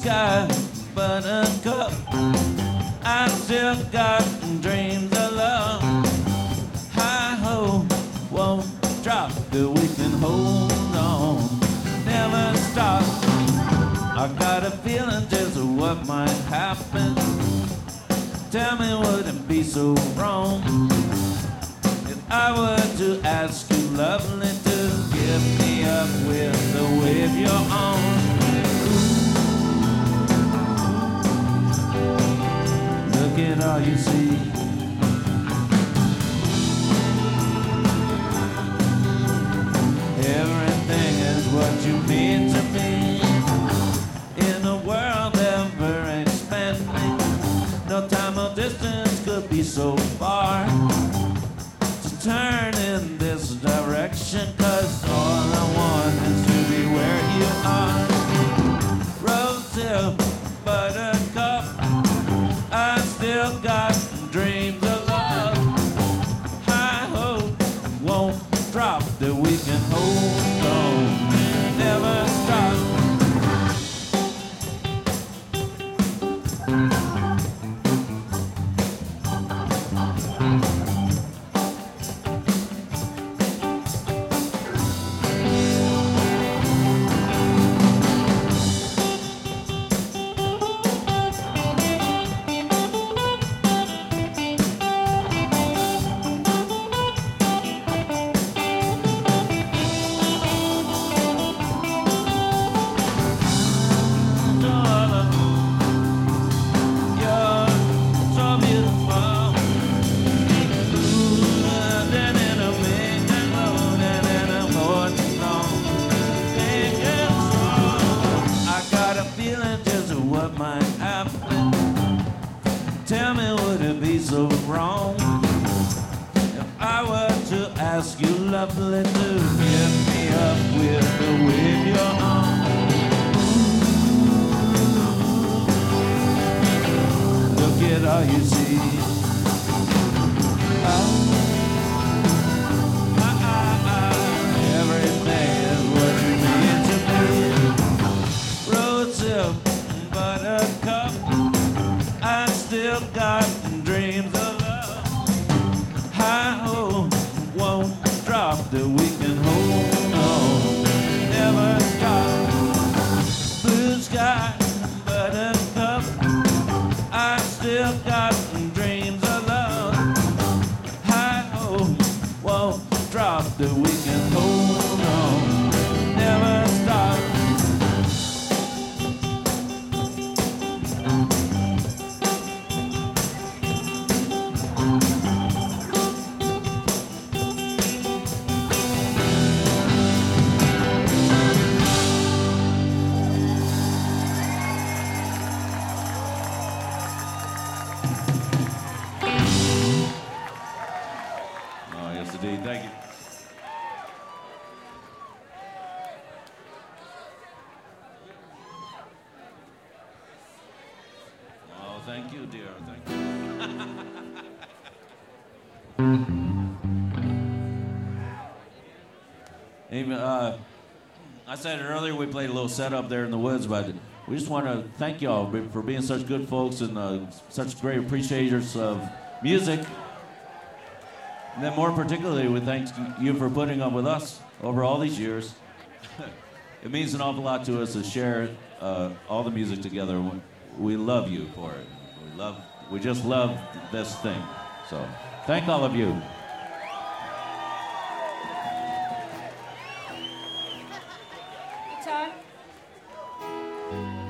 sky, buttercup. I still got dreams of love. High ho, won't drop, but we can hold on. Never stop. I got a feeling just what might happen. Tell me, would it be so wrong if I were to ask you, lovely, to give me up with the wave you're on? Look at all you see. Everything is what you mean to me. In a world ever expanding, no time or distance could be so far to turn in this direction, 'cause all I want is to be where you are. Rosehip, buttercup, I still got dreams of love. High hope won't drop, that we can hold on, never stop. Tell me, would it be so wrong if I were to ask you, lovely, to give me up with the wave you're on? Look at all you see. Everything is what you mean to me. Rosehip, buttercup, I still got dreams of love. High hope won't drop, that we can hold on, never stop. Blue sky, buttercup, I still got dreams of love. High hope won't drop, that we can hold on, never stop. Thank you. Oh, thank you, dear. Thank you. Even, I said it earlier, we played a little setup there in the woods, but we just want to thank y'all for being such good folks and such great appreciators of music. And then more particularly, we thank you for putting up with us over all these years. It means an awful lot to us to share all the music together. We love you for it. We just love this thing. So thank all of you. Guitar.